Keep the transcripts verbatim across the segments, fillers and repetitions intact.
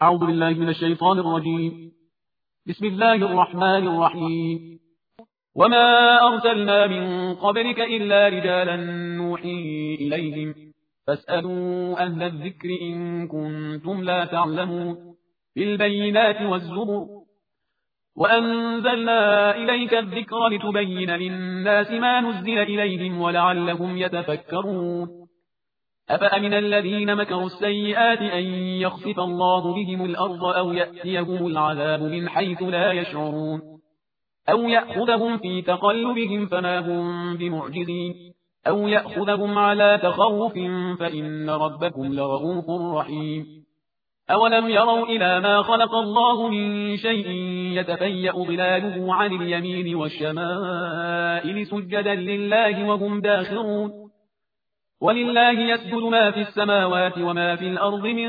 أعوذ بالله من الشيطان الرجيم. بسم الله الرحمن الرحيم. وما أرسلنا من قبلك إلا رجالا نوحي إليهم فاسألوا أهل الذكر إن كنتم لا تعلمون بالبينات والزبر وأنزلنا إليك الذكر لتبين للناس ما نزل إليهم ولعلهم يتفكرون أفأمن الذين مكروا السيئات أن يخسف الله بهم الأرض أو يأتيهم العذاب من حيث لا يشعرون أو يأخذهم في تقلبهم فما هم بمعجزين أو يأخذهم على تخوف فإن ربكم لرؤوف رحيم أولم يروا إلى ما خلق الله من شيء يتفيأ ظلاله عن اليمين والشمائل سجدا لله وهم داخرون ولله يسجد ما في السماوات وما في الأرض من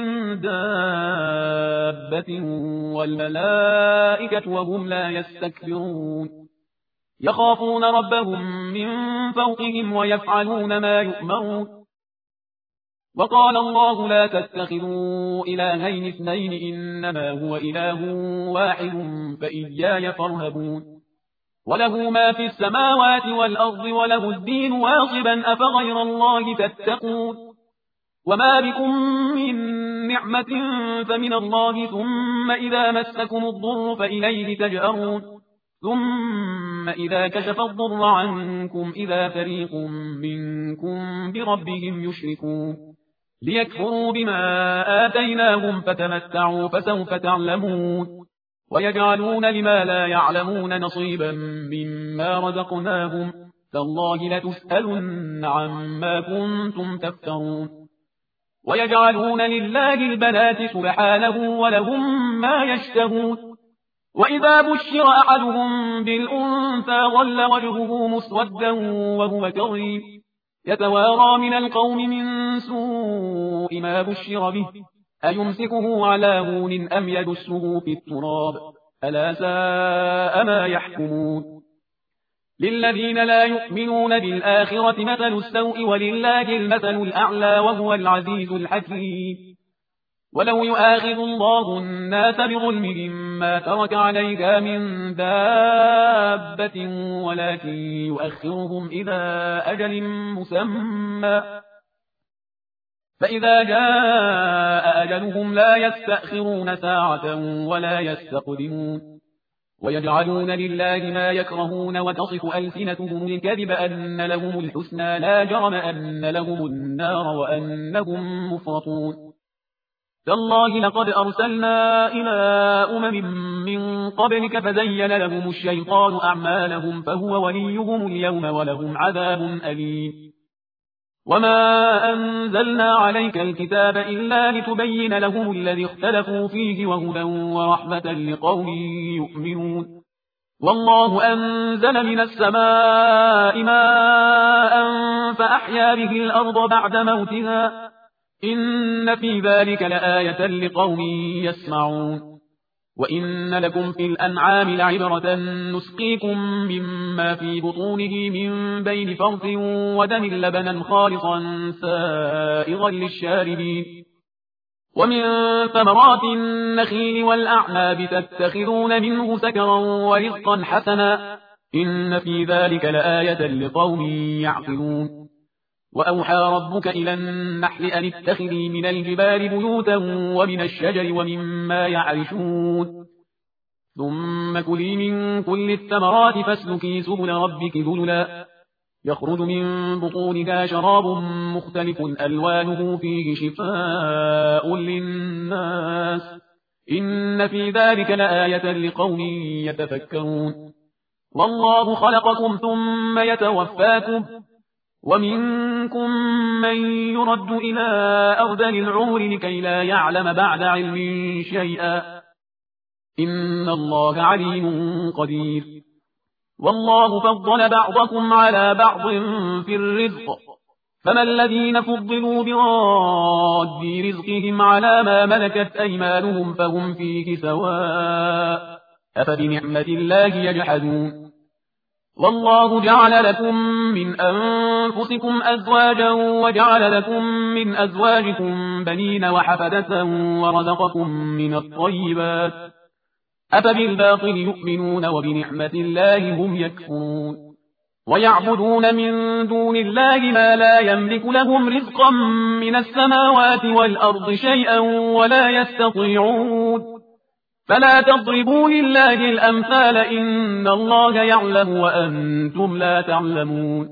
دابة والملائكة وهم لا يستكبرون يخافون ربهم من فوقهم ويفعلون ما يؤمرون وقال الله لا تتخذوا إلهين اثنين إنما هو إله واحد فإياي فارهبون وله ما في السماوات والأرض وله الدين واصبا أفغير الله تتقون وما بكم من نعمة فمن الله ثم إذا مسكم الضر فإليه تجأرون ثم إذا كشف الضر عنكم إذا فريق منكم بربهم يشركون ليكفروا بما آتيناهم فتمتعوا فسوف تعلمون ويجعلون لما لا يعلمون نصيبا مما رزقناهم تالله لتسألن عما كنتم تفترون ويجعلون لله البنات سبحانه ولهم ما يشتهون وإذا بشر أحدهم بالأنثى ظل وجهه مسودا وهو كظيم يتوارى من القوم من سوء ما بشر به أيمسكه على هون أم يدسه في التراب ألا ساء ما يحكمون للذين لا يؤمنون بالآخرة مثل السوء ولله المثل الأعلى وهو العزيز الحكيم ولو يؤاخذ الله الناس بظلمهم ما ترك عليها من دابة ولكن يؤخرهم إلى أجل مسمى فإذا جاء أجلهم لا يستأخرون ساعة ولا يستقدمون ويجعلون لله ما يكرهون وتصف ألسنتهم الكذب أن لهم الحسنى لا جرم أن لهم النار وأنهم مفرطون تالله لقد أرسلنا إلى أمم من قبلك فزين لهم الشيطان أعمالهم فهو وليهم اليوم ولهم عذاب أليم وما أنزلنا عليك الكتاب إلا لتبين لهم الذي اختلفوا فيه وهدى ورحمة لقوم يؤمنون والله أنزل من السماء ماء فأحيا به الأرض بعد موتها إن في ذلك لآية لقوم يسمعون وإن لكم في الأنعام لعبرة نسقيكم مما في بطونه من بين فرث ودم لبنا خالصا سائغا للشاربين ومن ثمرات النخيل والأعناب تتخذون منه سكرا ورزقا حسنا إن في ذلك لآية لقوم يعقلون وأوحى ربك إلى النحل أن اتخذي من الجبال بيوتا ومن الشجر ومما يعرشون ثم كلي من كل الثمرات فاسلكي سبل ربك ذللا يخرج من بطونها شراب مختلف ألوانه فيه شفاء للناس إن في ذلك لآية لقوم يتفكرون والله خلقكم ثم يتوفاكم ومنكم من يرد إلى أرذل العمر لكي لا يعلم بعد علم شيئا إن الله عليم قدير والله فضل بعضكم على بعض في الرزق فما الذين فضلوا براد رزقهم على ما ملكت أيمانهم فهم فيه سواء أفبنعمة الله يجحدون والله جعل لكم من أنفسكم أزواجا وجعل لكم من أزواجكم بنين وحفدة ورزقكم من الطيبات أفبالباطل يؤمنون وبنعمة الله هم يكفرون ويعبدون من دون الله ما لا يملك لهم رزقا من السماوات والأرض شيئا ولا يستطيعون فلا تضربوا لله الأمثال إن الله يعلم وأنتم لا تعلمون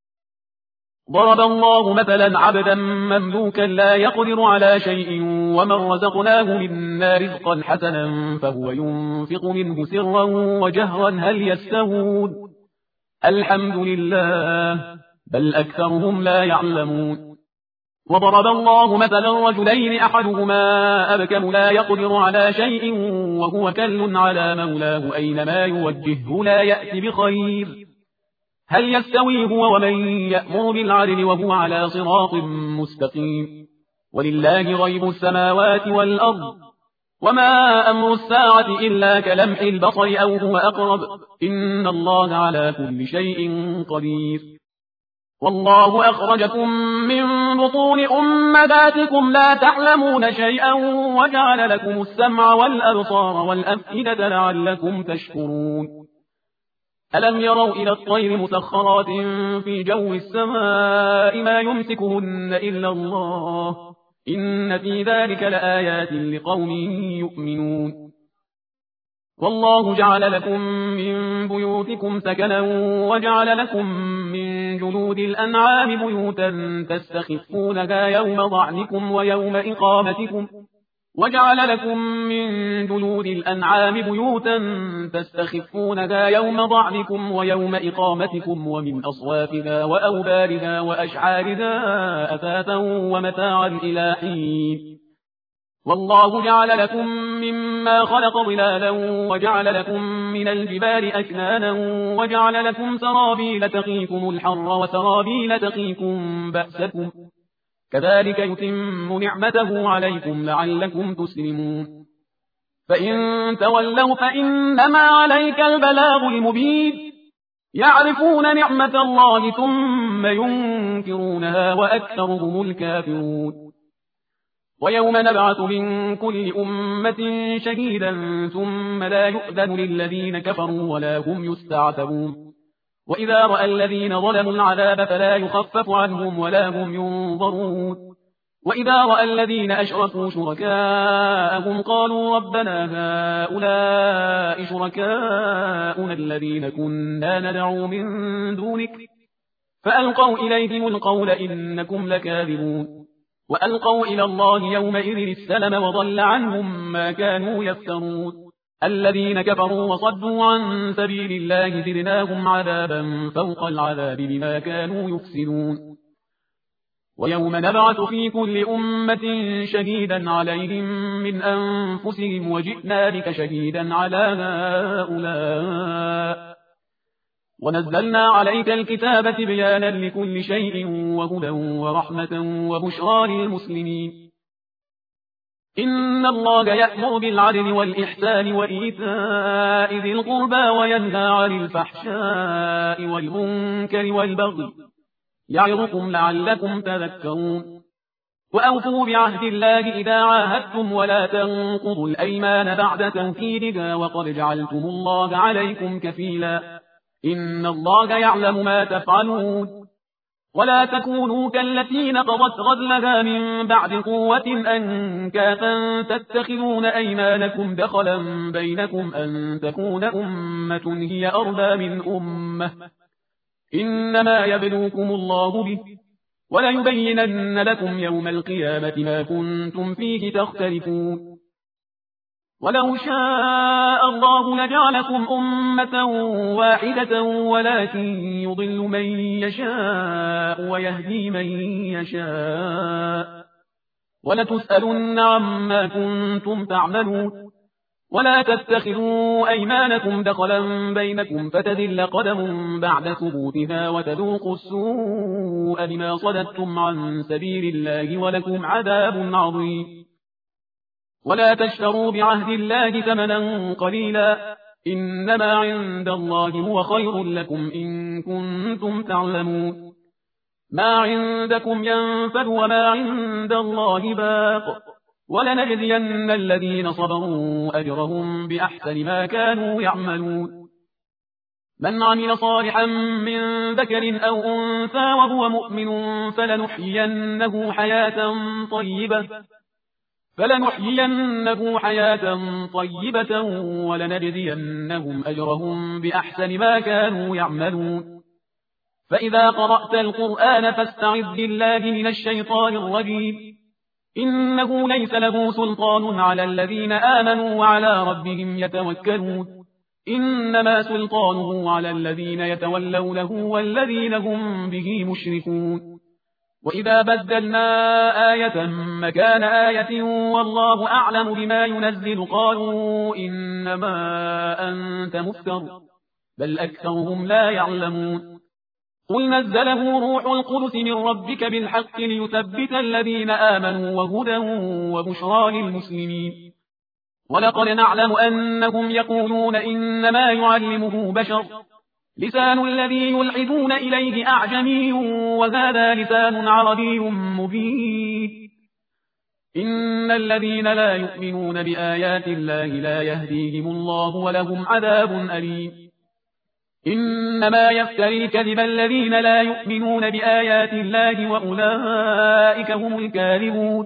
ضرب الله مثلا عبدا مملوكا لا يقدر على شيء ومن رزقناه منا رزقا حسنا فهو ينفق منه سرا وجهرا هل يستوون الحمد لله بل أكثرهم لا يعلمون وضرب الله مثلا رجلين أحدهما أبكم لا يقدر على شيء وهو كل على مولاه أينما يوجهه لا يأتي بخير هل يستوي هو ومن يأمر بالعدل وهو على صراط مستقيم ولله غيب السماوات والأرض وما أمر الساعة إلا كلمح البصر أو هو أقرب إن الله على كل شيء قدير والله أخرجكم من بطون أمهاتكم لا تعلمون شيئا وجعل لكم السمع والأبصار والأفئدة لعلكم تشكرون ألم يروا إلى الطير مسخرات في جو السماء ما يمسكهن إلا الله إن في ذلك لآيات لقوم يؤمنون والله جعل لكم من بيوتكم سكنا وجعل لكم من جلود الأنعام بيوتا تستخفونها يوم ضعنكم ويوم إقامتكم وجعل لكم من جلود الأنعام بيوتا تستخفونها يوم ضعنكم ويوم إقامتكم ومن أصوافها وأوبارها وأشعارها أثاثا ومتاعا إلى حين والله جعل لكم مما خلق ظلالا وجعل لكم من الجبال أكنانا وجعل لكم سرابيل تقيكم الحر وسرابيل تقيكم بأسكم كذلك يتم نعمته عليكم لعلكم تسلمون فإن تولوا فإنما عليك البلاغ المبين يعرفون نعمة الله ثم ينكرونها وأكثرهم الكافرون ويوم نبعث من كل أمة شهيدا ثم لا يؤذن للذين كفروا ولا هم يستعتبون وإذا رأى الذين ظلموا العذاب فلا يخفف عنهم ولا هم ينظرون وإذا رأى الذين أشركوا شركاءهم قالوا ربنا هؤلاء شركاؤنا الذين كنا ندعو من دونك فألقوا إليهم القول إنكم لكاذبون وألقوا إلى الله يومئذ السلم وضل عنهم ما كانوا يفترون الذين كفروا وصدوا عن سبيل الله زدناهم عذابا فوق العذاب بما كانوا يفسدون ويوم نبعث في كل أمة شهيدا عليهم من أنفسهم وجئنا بك شهيدا على هؤلاء ونزلنا عليك الكتاب بيانا لكل شيء وهدى ورحمة وبشرى للمسلمين إن الله يأمر بالعدل والإحسان وإيتاء ذي القربى وينهى عن الفحشاء والمنكر والبغي يعظكم لعلكم تذكرون وأوفوا بعهد الله إذا عاهدتم ولا تنقضوا الأيمان بعد توكيدها وقد جعلتم الله عليكم كفيلا إن الله يعلم ما تفعلون ولا تكونوا كالتي نقضت غزلها من بعد قوة أنكاثا تتخذون أيمانكم دخلا بينكم أن تكون أمة هي أربى من أمة إنما يبلوكم الله به وليبينن لكم يوم القيامة ما كنتم فيه تختلفون ولو شاء الله لجعلكم أمة واحدة ولكن يضل من يشاء ويهدي من يشاء ولتسألن عما كنتم تعملون ولا تتخذوا أيمانكم دخلا بينكم فتذل قدم بعد ثبوتها وتذوقوا السوء بما صددتم عن سبيل الله ولكم عذاب عظيم ولا تشتروا بعهد الله ثمنا قليلا إنما عند الله هو خير لكم إن كنتم تعلمون ما عندكم ينفد وما عند الله باق ولنجزين الذين صبروا أجرهم بأحسن ما كانوا يعملون من عمل صالحا من ذكر أو أنثى وهو مؤمن فلنحيينه حياة طيبة فلنحيينه حياة طيبة ولنجزينهم أجرهم بأحسن ما كانوا يعملون فإذا قرأت القرآن فاستعذ بالله من الشيطان الرجيم إنه ليس له سلطان على الذين آمنوا وعلى ربهم يتوكلون إنما سلطانه على الذين يتولونه والذين هم به مشركون وإذا بدلنا آية مكان آية والله أعلم بما ينزل قالوا إنما أنت مفتر بل أكثرهم لا يعلمون قل نزله روح القدس من ربك بالحق ليثبت الذين آمنوا وهدى وبشرى للمسلمين ولقد نعلم أنهم يقولون إنما يعلمه بشر لسان الذي يلحدون إليه أعجمي وهذا لسان عربي مبين إن الذين لا يؤمنون بآيات الله لا يهديهم الله ولهم عذاب أليم إنما يفتري الكذب الذين لا يؤمنون بآيات الله وأولئك هم الكاذبون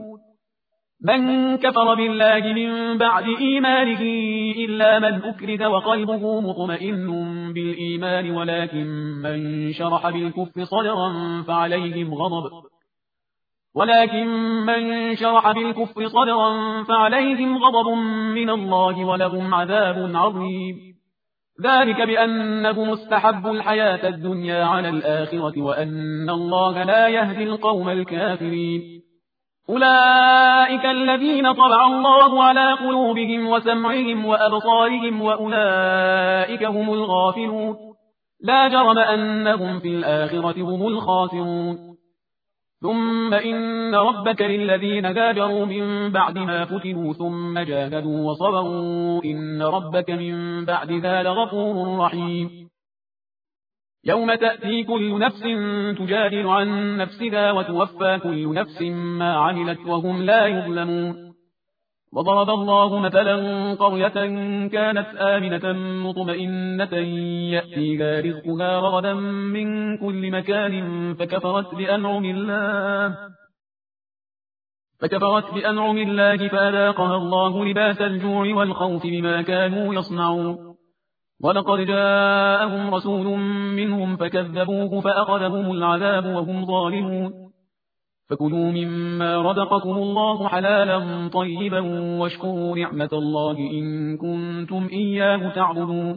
من كفر بالله من بعد إيمانه إلا من أكره وقلبه مطمئن بالإيمان ولكن من شرح بالكفر صدرا فعليهم غضب ولكن من شرح بالكفر صدرا فعليهم غضب من الله ولهم عذاب عظيم ذلك بأنه مستحب الحياة الدنيا على الآخرة وأن الله لا يهدي القوم الكافرين أولئك الذين طبع الله على قلوبهم وسمعهم وأبصارهم وأولئك هم الغافلون لا جرم أنهم في الآخرة هم الخاسرون ثم إن ربك للذين هاجروا من بعد ما فتنوا ثم جاهدوا وصبروا إن ربك من بعد ذا لغفور رحيم يوم تأتي كل نفس تجادل عن نفسها وتوفى كل نفس ما عملت وهم لا يظلمون وضرب الله مثلا قرية كانت آمنة مطمئنة يأتيها رزقها رغدا من كل مكان فكفرت بأنعم الله فكفرت بأنعم الله فأذاقها الله لباس الجوع والخوف بما كانوا يصنعون ولقد جاءهم رسول منهم فكذبوه فأخذهم العذاب وهم ظالمون فكلوا مما رزقكم الله حلالا طيبا واشكروا نعمة الله إن كنتم إياه تعبدون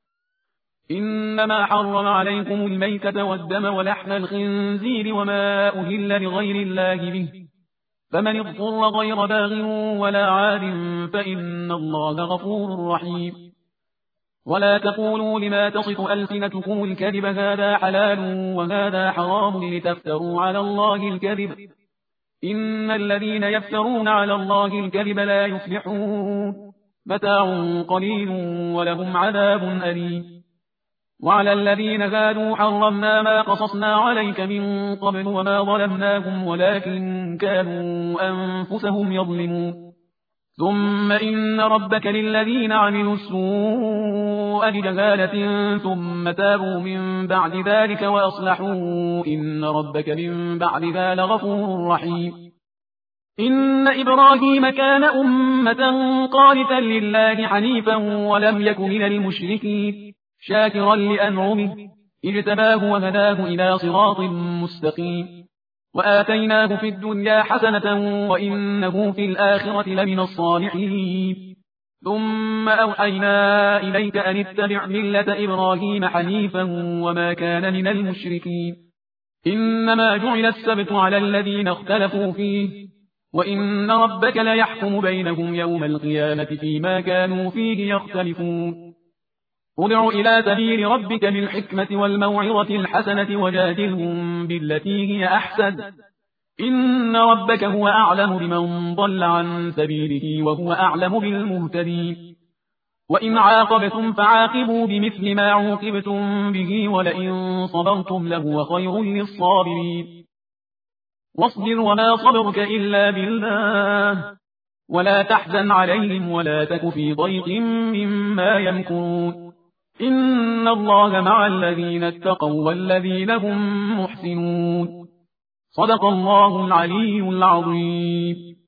إنما حرم عليكم الميتة والدم ولحم الخنزير وما أهل لغير الله به فمن اضطر غير باغ ولا عاد فإن الله غفور رحيم ولا تقولوا لما تصف ألسنتكم الكذب هذا حلال وهذا حرام لتفتروا على الله الكذب إن الذين يفترون على الله الكذب لا يفلحون متاع قليل ولهم عذاب أليم وعلى الذين هادوا حرمنا ما قصصنا عليك من قبل وما ظلمناهم ولكن كانوا أنفسهم يظلمون ثم إن ربك للذين عملوا السوء بجهالة ثم تابوا من بعد ذلك وأصلحوا إن ربك من بعد ذلك لغفور رحيم إن إبراهيم كان أمة قانتا لله حنيفا ولم يك من المشركين شاكرا لأنعمه اجتباه وهداه إلى صراط مستقيم وآتيناه في الدنيا حسنة وإنه في الآخرة لمن الصالحين ثم أوحينا إليك أن اتبع ملة إبراهيم حنيفا وما كان من المشركين إنما جعل السبت على الذين اختلفوا فيه وإن ربك ليحكم بينهم يوم القيامة فيما كانوا فيه يختلفون ادع إلى سبيل ربك بالحكمة والموعظة الحسنة وجادلهم بالتي هي أحسن إن ربك هو أعلم بمن ضل عن سبيله وهو أعلم بالمهتدين وإن عاقبتم فعاقبوا بمثل ما عوقبتم به ولئن صبرتم لهو خير للصابرين واصبر وما صبرك إلا بالله ولا تحزن عليهم ولا تك في ضيق مما يمكرون إن الله مع الذين اتقوا والذين هم محسنون صدق الله العلي العظيم.